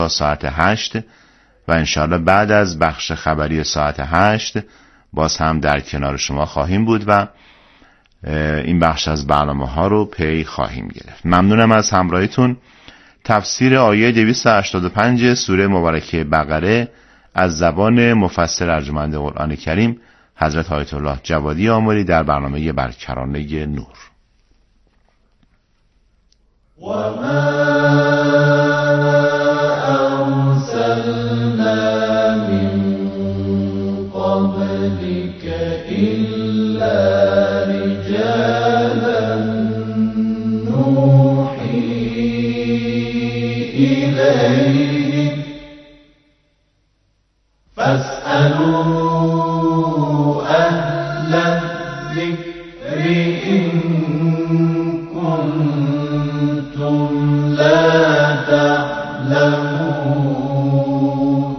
تا ساعت 8 و انشاءالله بعد از بخش خبری ساعت 8 باز هم در کنار شما خواهیم بود و این بخش از برنامه ها رو پی خواهیم گرفت. ممنونم از همراهیتون. تفسیر آیه 285 سوره مبارکه بقره از زبان مفسر ارجمند قرآن کریم حضرت آیت الله جوادی آمری در برنامه برکرانه نور. فاسألوا أهل الذكر إن كنتم لا تعلمون.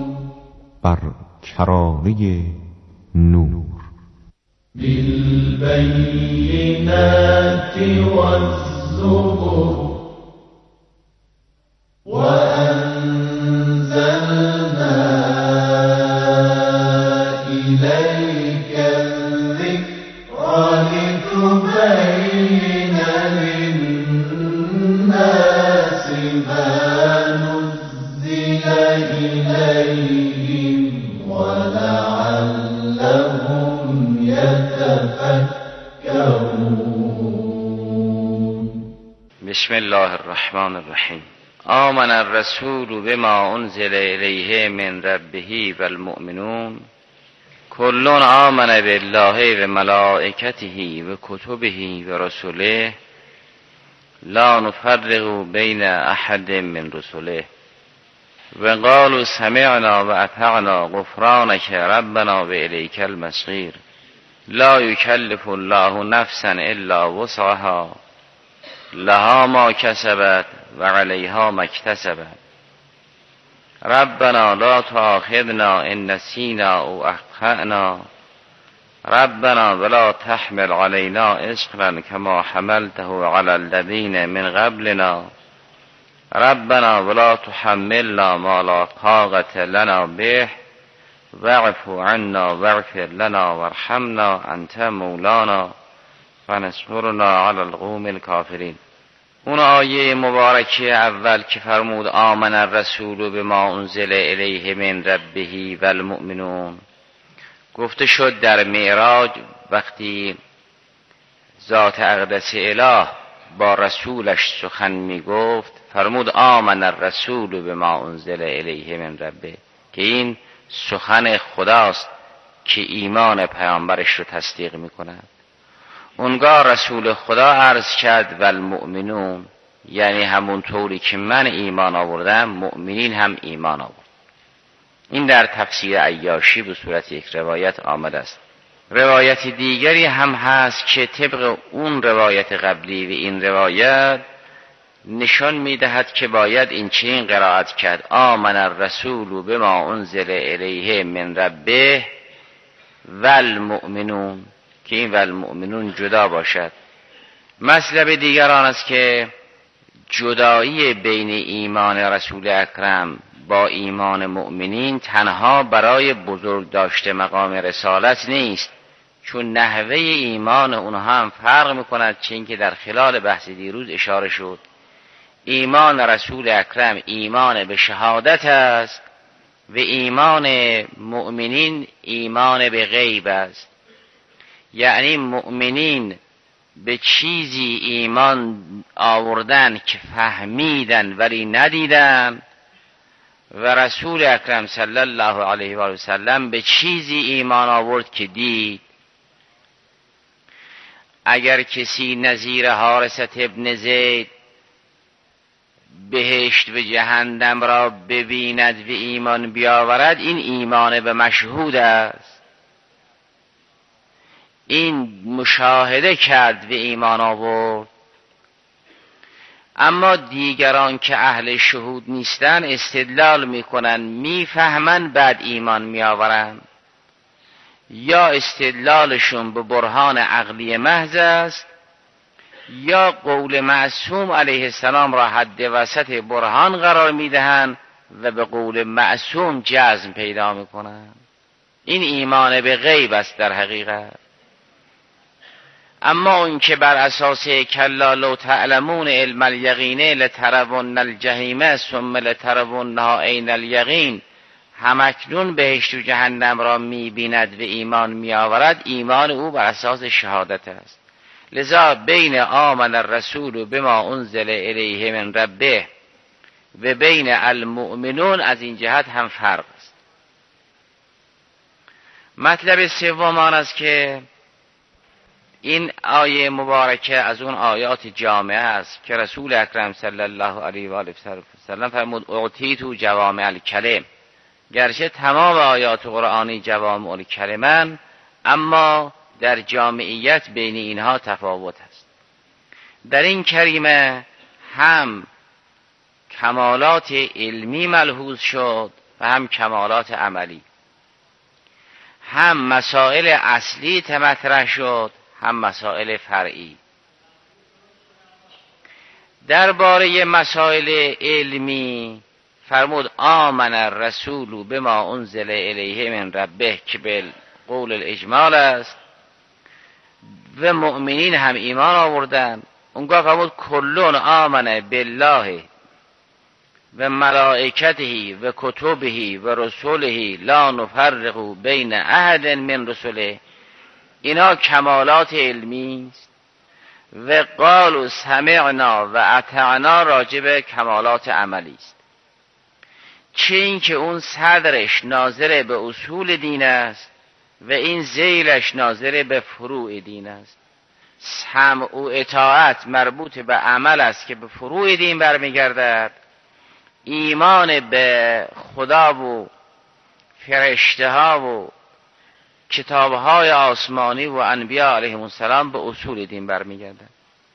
برکرانه نور. بالبينات والزبر إليك الذكر لتبين للناس ما نزل إليهم ولعلهم يتفكرون. بسم الله الرحمن الرحیم. آمن الرسول بما انزل الیه من ربه والمؤمنون كل آمن بالله و ملائکته و کتبه و رسله لا نفرق بین احد من رسله و قالوا سمعنا و اطعنا غفرانک ربنا و الیک المصیر لا یکلف الله نفسا الا وسعها لها ما کسبت و علیها ما اکتسبت ربنا لا تؤاخذنا ان نسینا او اخطأنا ربنا ولا تحمل علينا اصرا كما حملته على الذين من قبلنا ربنا ولا تحملنا ما لا طاقة لنا به واعف عنا واغفر لنا وارحمنا انت مولانا فانصرنا على القوم الكافرین. اون آیه مبارکه اول که فرمود آمن الرسول بما انزل الیه من ربه والمؤمنون، گفته شد در معراج وقتی ذات اقدس اله با رسولش سخن می گفت فرمود آمن الرسول بما انزل الیه من ربه، که این سخن خداست که ایمان پیامبرش رو تصدیق می کند. اونگاه رسول خدا عرض کرد والمؤمنون، یعنی همون طوری که من ایمان آوردم مؤمنین هم ایمان آورد. این در تفسیر عیاشی به صورت یک روایت آمده است. روایت دیگری هم هست که طبق اون روایت قبلی و این روایت نشان میدهد که باید این چنین قرائت کرد آمن الرسول بما انزل الیه من ربه والمؤمنون، که این والمؤمنون جدا باشد. مطلب دیگر آن است که جدایی بین ایمان رسول اکرم با ایمان مؤمنین تنها برای بزرگ داشته مقام رسالت نیست، چون نحوه ایمان اونها هم فرق میکند، چون که در خلال بحث دیروز اشاره شد ایمان رسول اکرم ایمان به شهادت است و ایمان مؤمنین ایمان به غیب است. یعنی مؤمنین به چیزی ایمان آوردن که فهمیدن ولی ندیدن، و رسول اکرم صلی الله علیه و سلم به چیزی ایمان آورد که دید. اگر کسی نظیر حارثة ابن زید بهشت و جهنم را ببیند و ایمان بیاورد، این ایمان به مشهود است، این مشاهده کرد و ایمان آورد. اما دیگران که اهل شهود نیستن استدلال میکنن، میفهمن بعد ایمان میآورن، یا استدلالشون به برهان عقلی محض است یا قول معصوم علیه السلام را حد وسط برهان قرار میدهند و به قول معصوم جزم پیدا میکنند. این ایمان به غیب است در حقیقت. اما اون که بر اساس کلا لو تعلمون علم الیقین لترون الجحیم ثم لترونها عین الیقین، همکنون بهشت و جهنم را میبیند و ایمان میآورد، ایمان او بر اساس شهادت است. لذا بین آمن الرسول بما انزل الیه من ربه و بین المؤمنون از این جهت هم فرق است. مطلب سوم آن است که این آیه مبارکه از اون آیات جامعه است که رسول اکرم صلی الله علیه و آله و سلم فرمود اعطیت جوامع الکلم. گرچه تمام آیات قرآنی جوامع الکلمن، اما در جامعیت بین اینها تفاوت است. در این کریمه هم کمالات علمی ملحوظ شد و هم کمالات عملی، هم مسائل اصلی مطرح شد هم مسائل فرعی. درباره مسائل علمی فرمود آمن الرسول بما انزل الیه من ربه که به قول الاجمال است و مؤمنین هم ایمان آوردن. اونگاه فرمود کلون آمن بالله و ملائکته و کتبه و رسوله لا نفرق بین احد من رسله. اینا کمالات علمی است. و قالوا سمعنا و اطعنا راجب کمالات عملی است. چه این که اون صدرش ناظر به اصول دین است و این ذیلش ناظر به فروع دین است. سمع و اطاعت مربوط به عمل است که به فروع دین برمیگردد. ایمان به خدا و فرشته ها و کتاب های آسمانی و انبیاء علیهم السلام به اصول دین برمیگردد.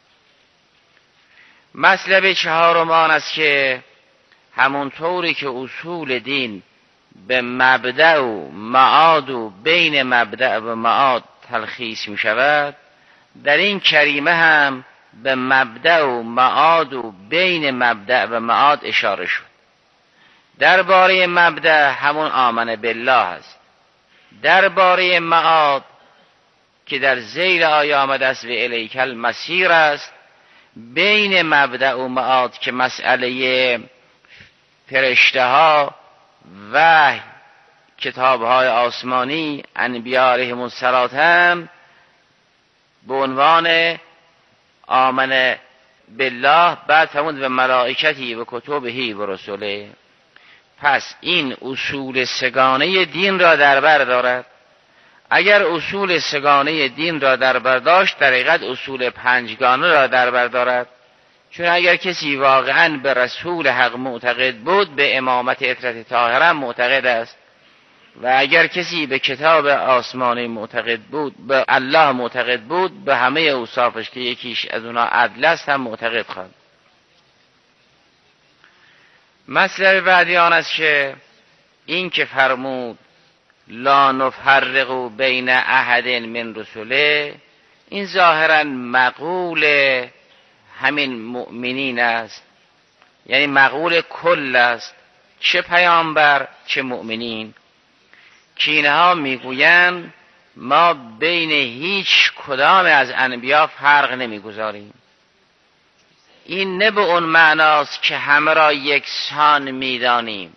مطلب چهارم آن است که همونطوری که اصول دین به مبدأ و معاد و بین مبدأ و معاد تلخیص می شود، در این کریمه هم به مبدأ و معاد و بین مبدأ و معاد اشاره شد. درباره مبدأ همون آمن بالله است. درباره معاد که در ذیل آیه آمده است و الیک المصیر است، بین مبدأ و معاد که مسئله فرشته ها و کتاب های آسمانی انبیاء علیهم السلام هم به عنوان آمن بالله، بعد فرمود و ملائکتی و کتبه و رسوله. پس این اصول سگانه دین را در بر دارد. اگر اصول سگانه دین را در بر داشت، در حقیقت اصول پنجگانه را در بر دارد. چون اگر کسی واقعا به رسول حق معتقد بود، به امامت عترت طاهره معتقد است. و اگر کسی به کتاب آسمانی معتقد بود، به الله معتقد بود، به همه اوصافش که یکیش از اونا عدل است هم معتقد خواهد. مطلب بعدی آن است که این که فرمود لا نفرق بین احد من رسله، این ظاهرا مقول همین مؤمنین است، یعنی مقول کل است، چه پیامبر چه مؤمنین، که اینها میگویند ما بین هیچ کدام از انبیا فرق نمیگذاریم. این نه به اون معناست که همه را یکسان میدانیم،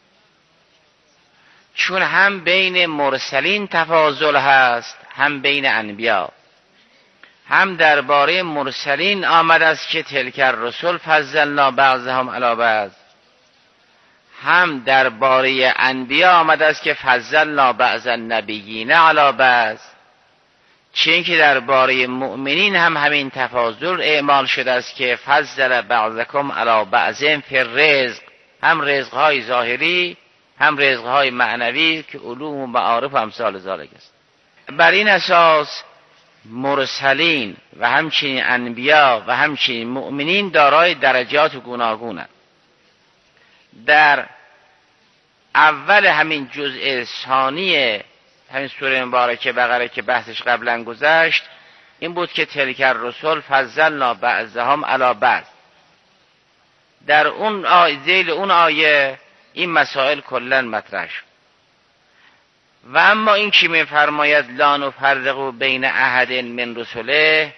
چون هم بین مرسلین تفاضل هست هم بین انبیا. هم درباره مرسلین آمد است که تلک الرسل فضلنا بعضهم علی بعض، هم درباره انبیا آمد است که فضلنا بعض النبیین علی بعض. چون که درباره مؤمنین هم همین تفاضل اعمال شده است که فضل بعضکم علی بعض فی الرزق، هم رزقهای ظاهری هم رزقهای معنوی که علوم و معارف و امثال ذالک است. بر این اساس مرسلین و همچنین انبیا و همچنین مؤمنین دارای درجات گوناگونند. در اول همین جزء ثانی همین سوره مبارکه بقره که بحثش قبلا گذشت، این بود که تلک الرسل فضلنا بعضهم علی بعض. در اون ذیل اون آیه این مسائل کلا مطرح شد. و اما این که می‌فرماید لا نفرق بین احد من رسله،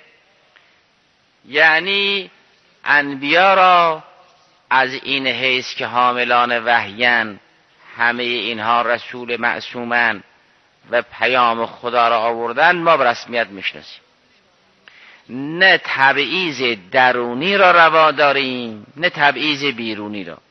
یعنی انبیا را از این حیث که حاملان وحیان، همه اینها رسول معصومن و پیام خدا را آوردن، ما به رسمیت میشناسیم. نه تبعیض درونی را روا داریم نه تبعیض بیرونی را.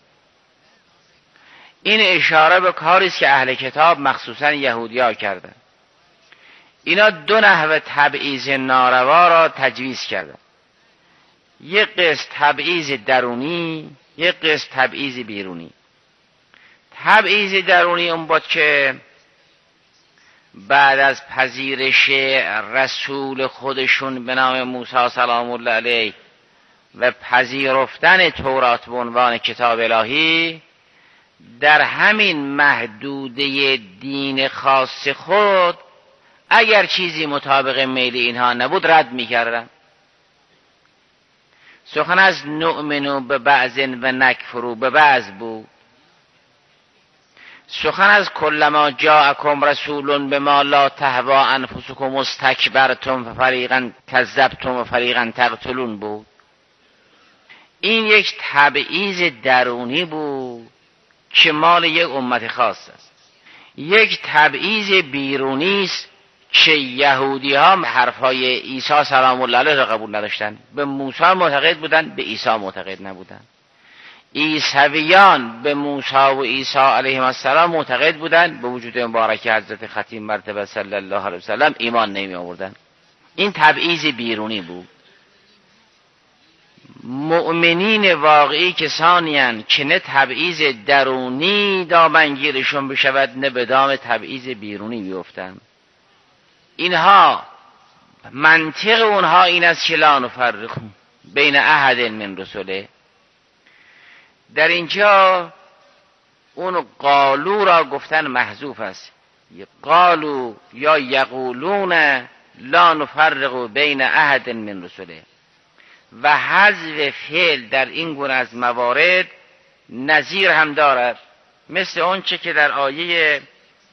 این اشاره به کاری است که اهل کتاب مخصوصا یهودی‌ها کردند. اینا دو نحو تبعیض ناروا را تجویز کردند. یک قسم تبعیض درونی، یک قسم تبعیض بیرونی. تبعیض درونی اون بود که بعد از پذیرش رسول خودشون به نام موسی سلام الله علیه و پذیرفتن تورات به عنوان کتاب الهی، در همین محدوده دین خاص خود اگر چیزی مطابق میل اینها نبود رد می‌کردن. سخن از نؤمنو به بعض و نکفرو به بعض بود. سخن از کلما جاءکم رسول بما لا تهوی انفسکم استکبرتم ففریقا کذبتم و فریقا تقتلون بود. این یک تبعیض درونی بود که مال یک امت خاص است. یک تبعیض بیرونی است که یهودی ها حرفهای عیسی سلام الله علیه را قبول نداشتند. به موسی معتقد بودند، به عیسی معتقد نبودند. عیسویان به موسی و عیسی علیهم السلام معتقد بودند، به وجود مبارک حضرت ختیم مرتبه صلی الله علیه وسلم ایمان نمی آوردند. این تبعیض بیرونی بود. مؤمنین واقعی کسانی اند که نه تبعیض درونی دامنگیرشون بشود نه به دام تبعیض بیرونی بیفتند. اینها منطق اونها این است که لا نفرق بین احد من رسله. در اینجا اون قالو را گفتن محذوف است. قالو یا یقولون لا نفرق بین احد من رسله و حذف فعل در این گونه از موارد نظیر هم دارد، مثل اونچه که در آیه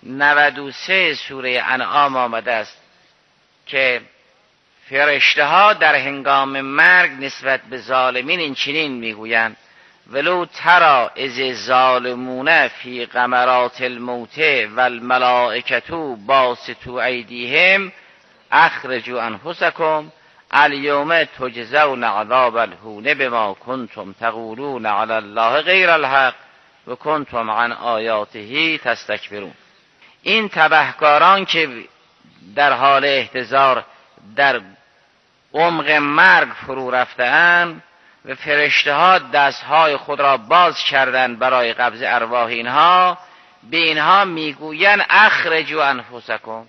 93 سوره انعام آمده است که فرشته ها در هنگام مرگ نسبت به ظالمین این چنین میگویند ولو ترى اذ الظالمون فی غمرات الموت والملائکة باسطوا ایدیهم اخرجوا انفسکم الیوم تجزون عذاب الهون بما کنتم تقولون علی الله غیر الحق و کنتم عن آیاته تستکبرون. این تبهکاران که در حال احتضار در عمق مرگ فرو رفتند و فرشته ها دستهای خود را باز کردند برای قبض ارواح اینها، به اینها میگویند اخرجوا انفسکم.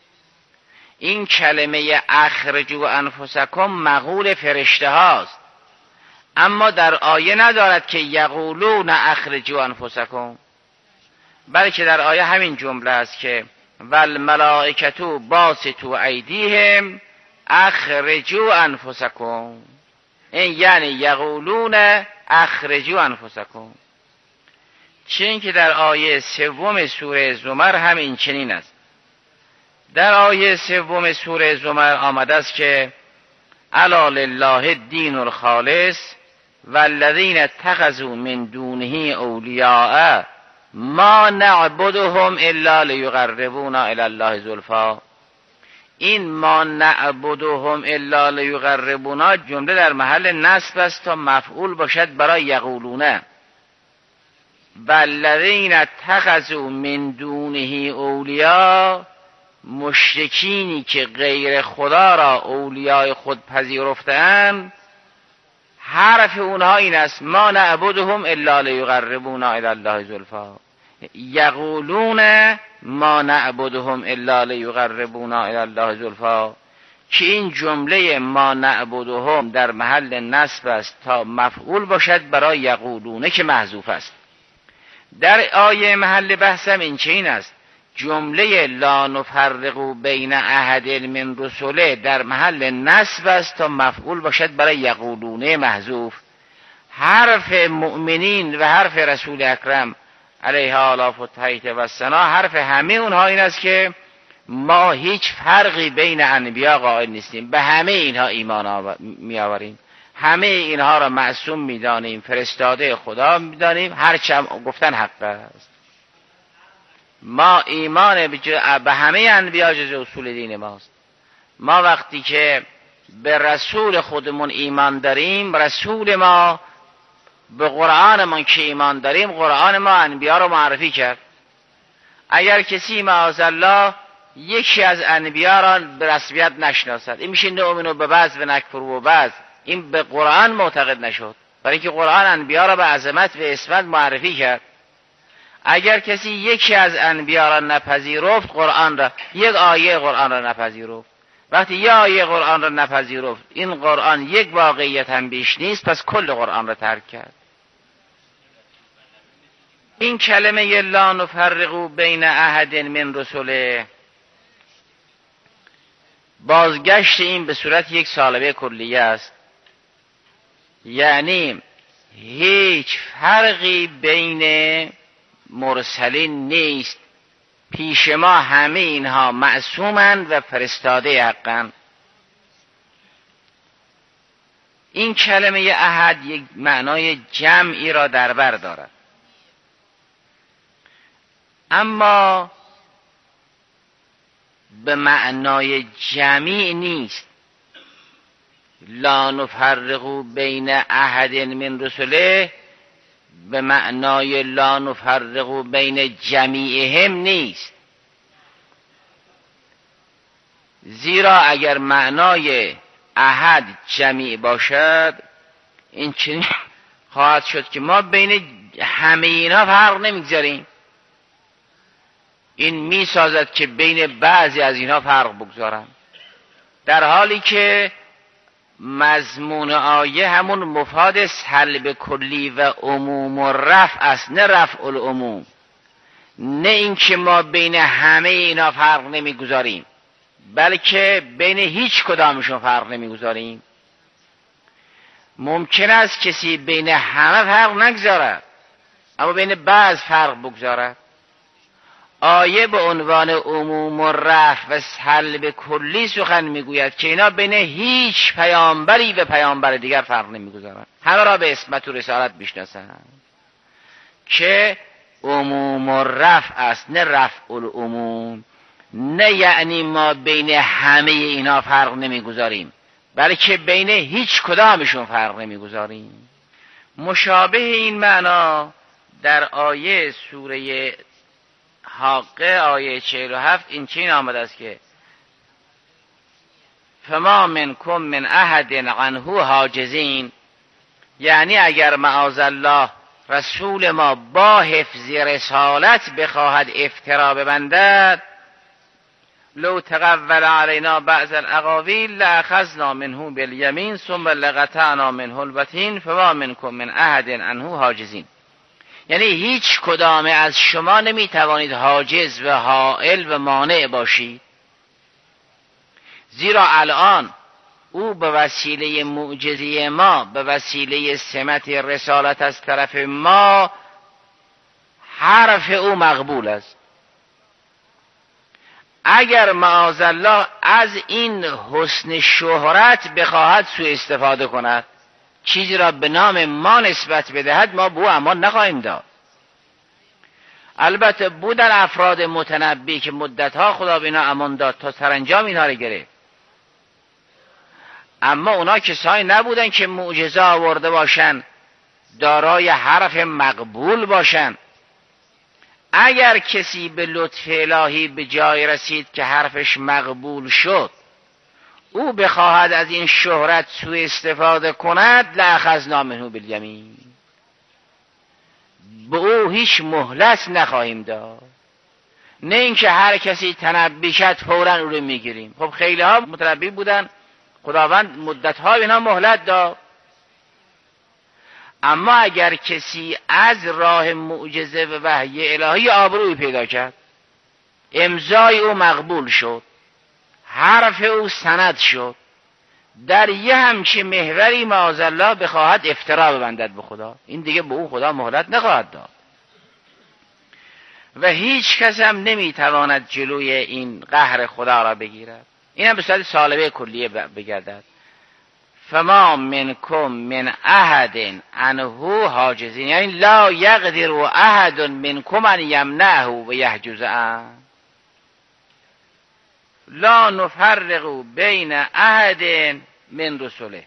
این کلمه اخرجوا انفسکم مقول فرشته هاست، اما در آیه ندارد که یقولون اخرجوا انفسکم، بلکه در آیه همین جمله است که والملائکة باسطوا ایدیهم اخرجوا انفسکم. این یعنی یقولون اخرجوا انفسکم. چون که در آیه 3 سوره زمر همین چنین است. در آیه 3 سوره زمر آمده است که الا لله الدین الخالص والذین اتخذوا من دونه اولیاء ما نعبدهم الا لیقربونا الی الله زلفا. این ما نعبدهم الا لیقربونا جمله در محل نصب است تا مفعول باشد برای یقولونه. والذین اتخذوا من دونه اولیاء، مشرکینی که غیر خدا را اولیای خود پذیرفتند، حرف اونها این است ما نعبدهم الا لیقربونا الی الله زلفا. یقولون ما نعبدهم الا لیقربونا الی الله زلفا، که این جمله ما نعبدهم در محل نصب است تا مفعول باشد برای یقولونه که محذوف است. در آیه محل بحثم این چنین است، جمله لا نفرق بین احد من رسله در محل نصب است تا مفعول باشد برای یقولونه محذوف. حرف مؤمنین و حرف رسول اکرم علیها آلاف الطیر و السنا، حرف همه اونها این است که ما هیچ فرقی بین انبیا قائل نیستیم، به همه اینها ایمان میآوریم، همه اینها را معصوم میدانیم، فرستاده خدا میدانیم، هرچند گفتن حق است. ما ایمان به همه انبیا جز اصول دین ماست. ما وقتی که به رسول خودمون ایمان داریم، رسول ما به قرآنمون که ایمان داریم، قرآن ما انبیا رو معرفی کرد. اگر کسی معاذالله یکی از انبیا را به رسمیت نشناسد، این میشه نؤمن به بعض و نکفر به بعض، این به قرآن معتقد نشد، برای اینکه قرآن انبیا را به عظمت و عصمت معرفی کرد. اگر کسی یکی از انبیا را نپذیرفت، قرآن را، یک آیه قرآن را نپذیرفت، وقتی یک آیه قرآن را نپذیرفت، این قرآن یک واقعیت هم بیش نیست، پس کل قرآن را ترک کرد. این کلمه لا نفرق بین احد من رسله، بازگشت این به صورت یک سالبه کلیه است، یعنی هیچ فرقی بین مرسلین نیست، پیش ما همه اینها معصومند و فرستاده حقند. این کلمه احد یک معنای جمعی را در بر دارد، اما به معنای جمعی نیست. لا نفرق بین احد من رسله به معنای لا نفرق بین جمیعهم نیست، زیرا اگر معنای احد جمیع باشد، این چنین خواهد شد که ما بین همه اینا فرق نمیگذاریم. این میسازد که بین بعضی از اینا فرق بگذارم، در حالی که مضمون آیه همون مفاد سلب کلی و عموم و رفع است، نه رفع العموم، نه اینکه ما بین همه اینا فرق نمیگذاریم، بلکه بین هیچ کدامشون فرق نمیگذاریم. ممکن است کسی بین همه فرق نگذارد، اما بین بعض فرق بگذارد. آیه به عنوان عموم و رفع و سلب کلی سخن میگوید که اینا بین هیچ پیامبری و پیامبر دیگر فرق نمیگذارند، همه را به عصمت و رسالت میشناسند، که عموم و رفع است، نه رفع العموم، نه یعنی ما بین همه اینا فرق نمیگذاریم، بلکه بین هیچ کدامشون فرق نمیگذاریم. مشابه این معنا در آیه سوره حاقه آیه 47 این چین آمده است که فما منکم من احد عنه حاجزین، یعنی اگر معاذالله رسول ما با حفظ رسالت بخواهد افترا ببندد، لو تقول علینا بعض الاقاویل لاخذنا منه بالیمین ثم لقطعنا منه الوتین فما منکم من احد عنه حاجزین، یعنی هیچ کدام از شما نمیتوانید حاجز و حائل و مانع باشید، زیرا الان او به وسیله معجزه ما، به وسیله سمت رسالت از طرف ما، حرف او مقبول است. اگر معاذالله از این حسن شهرت بخواهد سوء استفاده کند، چیزی را به نام ما نسبت بدهد، ما به او امان نخواهیم داد. البته بودن افراد متنبی که مدتها خدا به اینا امان داد تا سرانجام اینها را گرفت، اما اونا کسایی نبودن که معجزه آورده باشن، دارای حرف مقبول باشن. اگر کسی به لطف الهی به جای رسید که حرفش مقبول شد، او بخواهد از این شهرت سوء استفاده کند، لأخذنا منه بالیمین، به او هیچ مهلت نخواهیم داد. نه اینکه هر کسی تنبی کرد فوراً او رو میگیریم. خب خیلی ها متنبی بودن، خداوند مدتها اینا مهلت داد. اما اگر کسی از راه معجزه و وحی الهی آبروی پیدا کرد، امضای او مقبول شد، حرف او سند شد، در یه همچه محوری معاذالله بخواهد افترا ببندد به خدا، این دیگه به او خدا مهلت نخواهد داد. و هیچ کس هم نمیتواند جلوی این قهر خدا را بگیرد. این هم به صورت سالبه کلیه بگردد. فما منکم من احد عنه حاجزین، یعنی لا یقدر احد منکم ان یمنعه و یحجزه. لا نفرق بین احد من رسله،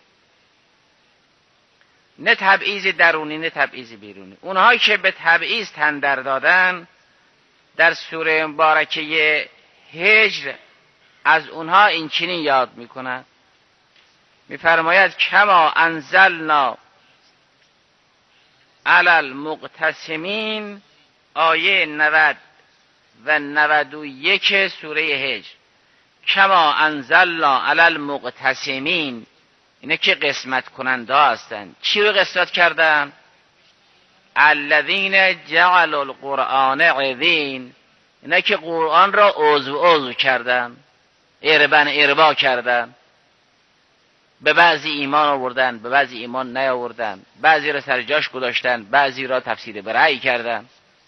نه تبعیض درونی نه تبعیض بیرونی. اونهایی که به تبعیض تن در دادن در سوره مبارکه هجر از اونها این چنین یاد میکنند، میفرماید کما انزلنا علی المقتسمین، آیه 90 و 91 سوره هجر. کما انزلنا علی المقتسمین، اینه که قسمت کننده هستند. چی رو قسمت کردن؟ الذین جعلوا القرآن عضین، اینه که قرآن را عضو کردن، اربا کردن. به بعضی ایمان آوردن، به بعضی ایمان نیاوردن، بعضی را سر جاش گذاشتن، بعضی را تفسیر برعی کردن.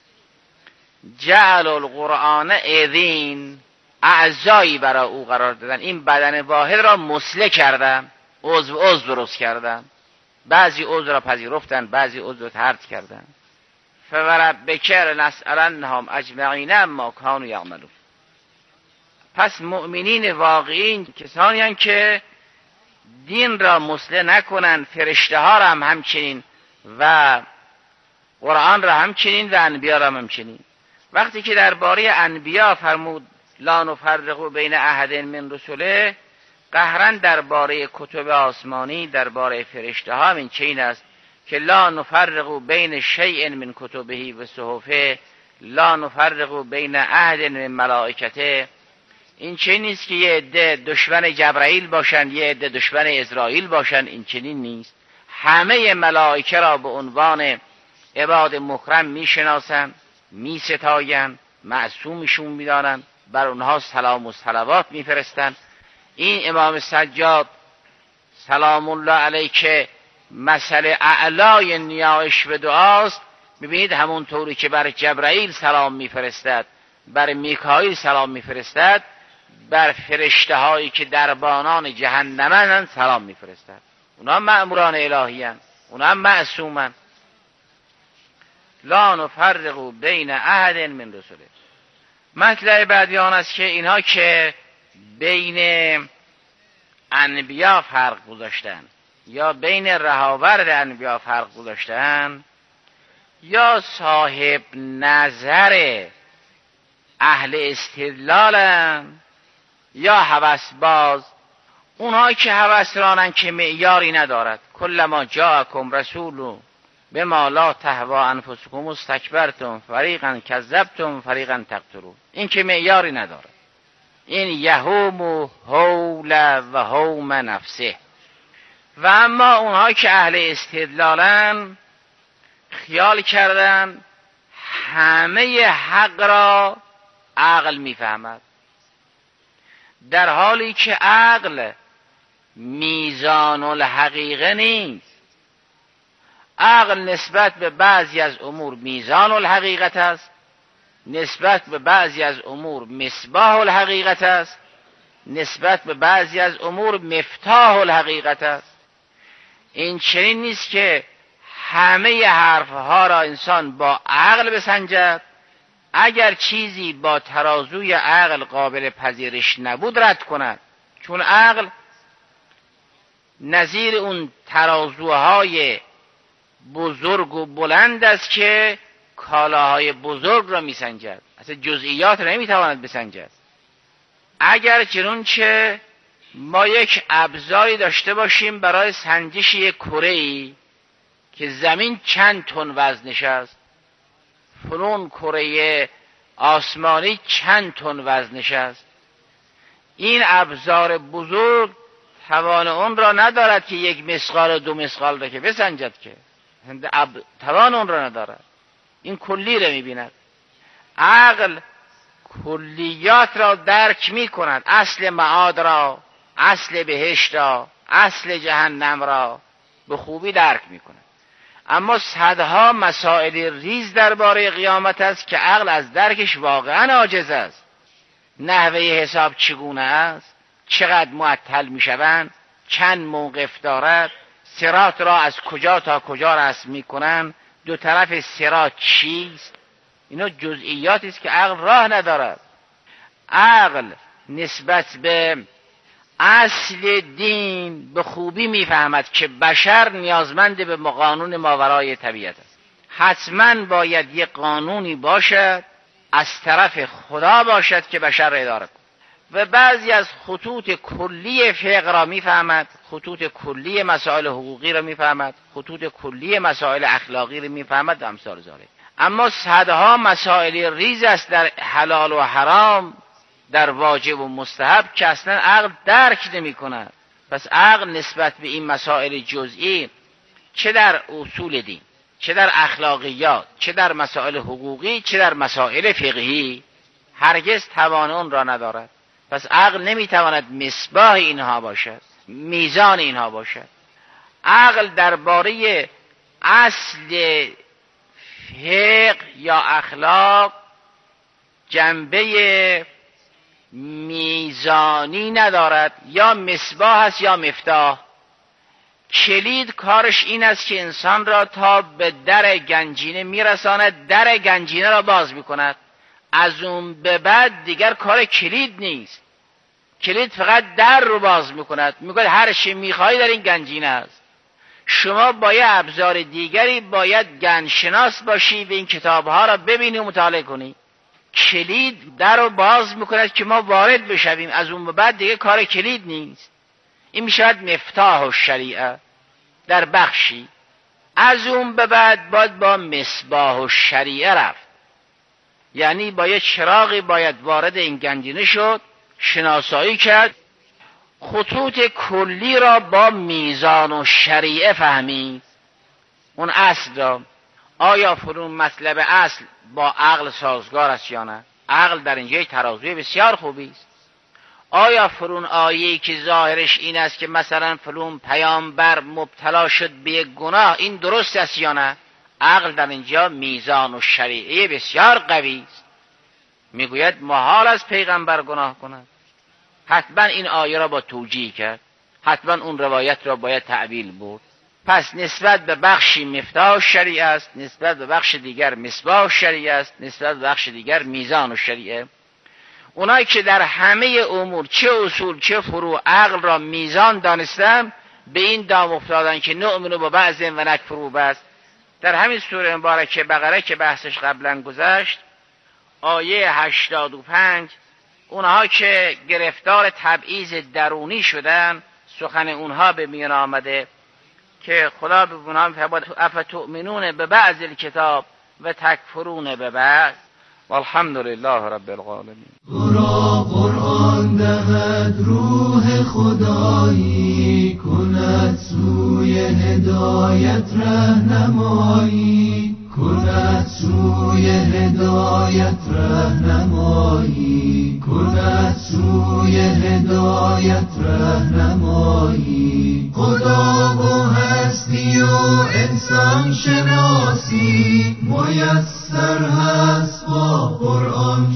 جعل القرآن عضین، اعضایی برای او قرار دادن، این بدن واحد را مسله کردن، عضو درست کردن. بعضی عضو را پذیرفتن، بعضی عضو را طرد کردن. فوربک لنسألنهم اجمعین عما کانوا یعملون. پس مؤمنین واقعی کسانی هستند که دین را مسله نکنند، فرشته ها را هم همچنین و قرآن را همچنین و انبیا را همچنین. وقتی که درباره انبیا فرمود لا نفرق بین احد من رسله، قهرن درباره کتب آسمانی، درباره فرشته ها این چنین است که لا نفرق بین شیء من کتبه و صحفه، لا نفرق بین احد من ملائکته. این چنین نیست که یه عده دشمن جبرائیل باشن، یه عده دشمن اسرائیل باشن، این چنین نیست. همه ملائکه را به عنوان عباد مکرم میشناسن، میستاین، معصومشون میدانن، بر اونها سلام و صلوات میفرستن. این امام سجاد سلام الله علیه که مثل اعلای نیایش به دعاست، ببینید همون طوری که بر جبرائیل سلام میفرستد، بر میکائیل سلام میفرستد، بر فرشته هایی که دربانان جهنمن سلام میفرستد. اونا مأموران الهی هستند، اونا معصومن. لا نفرق بین احد من رسله. مطلع بعدی آن است که اینها که بین انبیا فرق گذاشتن یا بین رهاورد انبیا فرق گذاشتن، یا صاحب نظر اهل استدلالن یا هوسباز. اونهایی که هوسرانن که معیاری ندارد. کلما جاءکم رسول بما لا تهوی انفسکم استکبرتم فریقا کذبتم فریقا تقتلون. این که معیاری ندارد، این یهوم حول و هوم نفسه. و اما اونهایی که اهل استدلالن خیال کردن همه حق را عقل میفهمد، در حالی که عقل میزان الحقیقه نیست. عقل نسبت به بعضی از امور میزان الحقیقت است، نسبت به بعضی از امور مصباح الحقیقت است، نسبت به بعضی از امور مفتاح الحقیقت است. این چنین نیست که همه حرفها را انسان با عقل بسنجد، اگر چیزی با ترازوی عقل قابل پذیرش نبود رد کند، چون عقل نظیر اون ترازوهای بزرگ و بلند است که کالاهای بزرگ را میسنجد، اصلا جزئیات را نمیتواند بسنجد. اگر چنانچه ما یک ابزاری داشته باشیم برای سنجش یک کره‌ای که زمین چند تن وزنش است، فلان کره آسمانی چند تن وزنش است، این ابزار بزرگ توان اون را ندارد که یک مثقال و 2 مثقال را که بسنجد، که توان اون را ندارد. این کلی را میبیند. عقل کلیات را درک میکند، اصل معاد را، اصل بهشت را، اصل جهنم را به خوبی درک میکند. اما صدها مسائل ریز درباره قیامت است که عقل از درکش واقعا عاجز است. نحوه حساب چگونه است، چقدر معطل میشوند، چند موقف دارد، صراط را از کجا تا کجا رسم میکنند، دو طرف صراط چیست، اینا جزئیاتی است که عقل راه ندارد. عقل نسبت به اصل دین به خوبی میفهمد که بشر نیازمند به قانون ماورای طبیعت است. حتما باید یک قانونی باشد از طرف خدا باشد که بشر را اداره کند و بعضی از خطوط کلی فقه را میفهمد، خطوط کلی مسائل حقوقی را میفهمد، خطوط کلی مسائل اخلاقی را میفهمد و امثال ذالک. اما صدها مسائل ریز است در حلال و حرام، در واجب و مستحب که اصلا عقل درک نمی کند. پس عقل نسبت به این مسائل جزئی، چه در اصول دین، چه در اخلاقیات، چه در مسائل حقوقی، چه در مسائل فقهی، هرگز توان اون را ندارد. پس عقل نمیتواند مصباح اینها باشد، میزان اینها باشد. عقل درباره اصل فقه یا اخلاق جنبه میزانی ندارد، یا مصباح است یا مفتاح. کلید کارش این است که انسان را تا به در گنجینه میرساند، در گنجینه را باز میکند. از اون به بعد دیگر کار کلید نیست. کلید فقط در رو باز میکند، میگه هر چی میخوای در این گنجینه است. شما با یه ابزار دیگری باید گنجشناس باشی و این کتابها را ببینی و مطالعه کنی. کلید در رو باز میکند که ما وارد بشویم، از اون به بعد دیگه کار کلید نیست. این میشود مفتاح الشریعه در بخشی. از اون به بعد باید با مصباح الشریعه رفت، یعنی با یه چراغی باید وارد این گنجینه شد، شناسایی کرد، خطوط کلی را با میزان و شریعه فهمید. اون اصل را آیا فرون مطلب اصل با عقل سازگار است یا نه؟ عقل در اینجا ترازوی بسیار خوبی است. آیا فرون آیه‌ای که ظاهرش این است که مثلا فلان پیامبر مبتلا شد به یک گناه، این درست است یا نه؟ عقل در اینجا میزان و شریعه بسیار قوی است، میگوید محال از پیغمبر گناه کند. حتما این آیه را با توجیه کرد، حتما اون روایت را باید تعبیل بود. پس نسبت به بخشی مفتاح شریعه است، نسبت به بخش دیگر مصباح شریعه است، نسبت به بخش دیگر میزان شریعه. اونایی که در همه امور چه اصول چه فروع عقل را میزان دانستن، به این دام افتادن که نؤمن با بعض و نکفر ببعض. در همین سوره مبارکه بقره که بحثش قبلا گذشت، آیه 85، اونها که گرفتار تبعیض درونی شدن، سخن اونها به میان آمده که خدا به اونها میفرماید افتؤمنون ببعض الکتاب و تکفرون ببعض والحمد لله رب العالمین. را قرآن دهد روح خدایی، کند سوی هدایت رهنمایی، کند سوی هدایت رهنمایی، کند سوی هدایت رهنمایی. خدا و هستی و انسان شناسی میسر هست با قرآن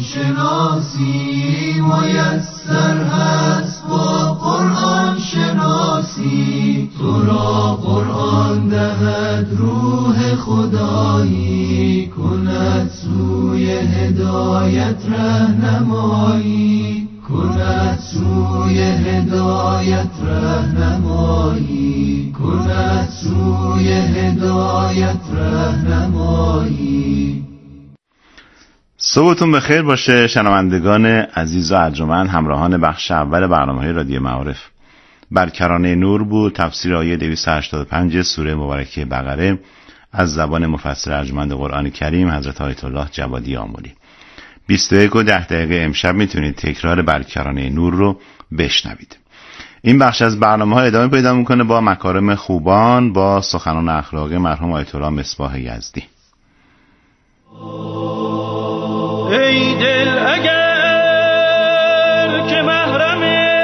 شناسی، میسر هست با قرآن شناسی. تو را قرآن دهد روح خدایی، کند سوی هدایت رهنمایی، کند سوی هدایت رهنمایی، کند سوی هدایت رهنمایی. صبحتون بخیر باشه شنوندگان عزیز و ارجمند، همراهان بخش اول برنامه‌های رادیو معارف. بر کرانه نور بود تفسیر آیه 285 سوره مبارکه بقره از زبان مفسر ارجمند قرآن کریم حضرت آیت الله جوادی آملی. 21:10 امشب میتونید تکرار بر کرانه نور رو بشنوید. این بخش از برنامه ها ادامه پیدا میکنه با مکارم خوبان، با سخنان اخلاقی مرحوم آیت الله مصباح یزدی. ای دل اگر که محرم